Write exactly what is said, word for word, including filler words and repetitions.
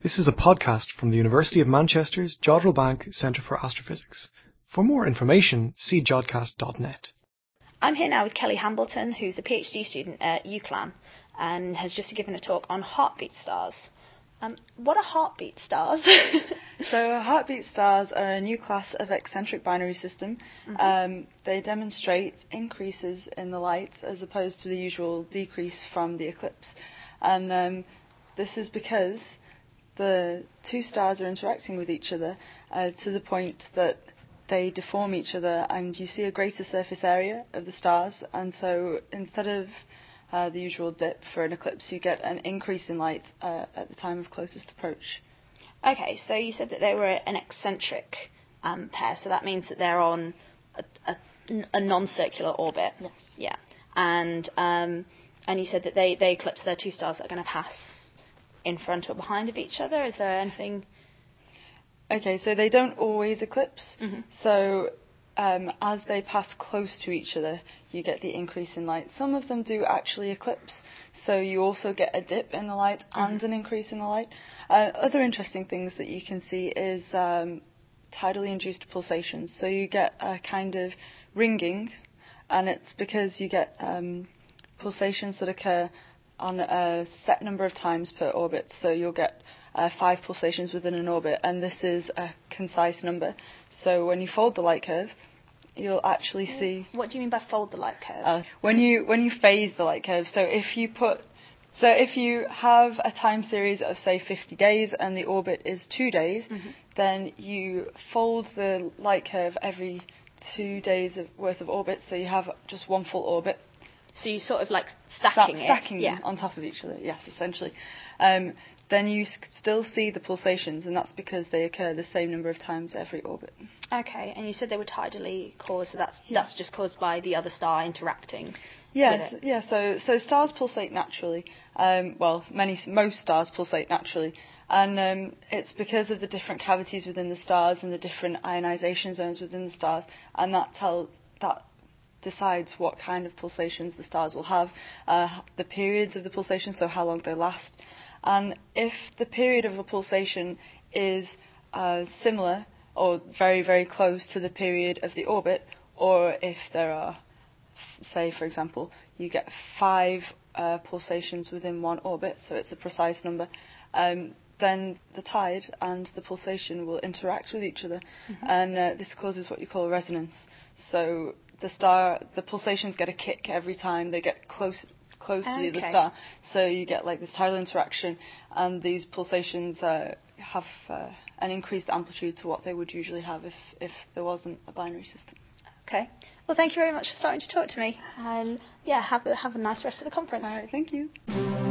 This is a podcast from the University of Manchester's Jodrell Bank Centre for Astrophysics. For more information, see jodcast dot net. I'm here now with Kelly Hambleton, who's a PhD student at UCLan and has just given a talk on heartbeat stars. Um, what are heartbeat stars? So heartbeat stars are a new class of eccentric binary system. Mm-hmm. Um, they demonstrate increases in the light as opposed to the usual decrease from the eclipse. And um, this is because the two stars are interacting with each other uh, to the point that they deform each other and you see a greater surface area of the stars. And so instead of uh, the usual dip for an eclipse, you get an increase in light uh, at the time of closest approach. Okay, so you said that they were an eccentric um, pair, so that means that they're on a, a, a non-circular orbit. Yes. Yeah. And um, and you said that they, they eclipse, they're two stars that are going to pass in front or behind of each other. Is there anything? Okay, so they don't always eclipse. Mm-hmm. So um, as they pass close to each other, you get the increase in light. Some of them do actually eclipse, so you also get a dip in the light mm-hmm. and an increase in the light. Uh, other interesting things that you can see is um, tidally induced pulsations. So you get a kind of ringing, and it's because you get um, pulsations that occur on a set number of times per orbit. So you'll get uh, five pulsations within an orbit, and this is a concise number. So when you fold the light curve, you'll actually see... What do you mean by fold the light curve? Uh, when you when you phase the light curve, so if you put... So if you have a time series of, say, fifty days, and the orbit is two days, mm-hmm. then you fold the light curve every two days of worth of orbit, so you have just one full orbit. So you sort of like stacking Start it. Stacking yeah. them on top of each other, yes, essentially. Um, then you s- still see the pulsations, and that's because they occur the same number of times every orbit. Okay, and you said they were tidally caused, so that's yeah. that's just caused by the other star interacting yes, with it. Yeah, so, so stars pulsate naturally. Um, well, many most stars pulsate naturally. And um, it's because of the different cavities within the stars and the different ionization zones within the stars, and that tells... that decides what kind of pulsations the stars will have, uh, the periods of the pulsation, so how long they last. And if the period of a pulsation is uh, similar or very, very close to the period of the orbit, or if there are, say, for example, you get five uh, pulsations within one orbit, so it's a precise number, um, then the tide and the pulsation will interact with each other, mm-hmm. and uh, this causes what you call resonance. So the star, the pulsations get a kick every time they get close close okay. to the star. So you get like this tidal interaction, and these pulsations uh, have uh, an increased amplitude to what they would usually have if, if there wasn't a binary system. Okay. Well, thank you very much for starting to talk to me. And yeah, have a, have a nice rest of the conference. All right, thank you.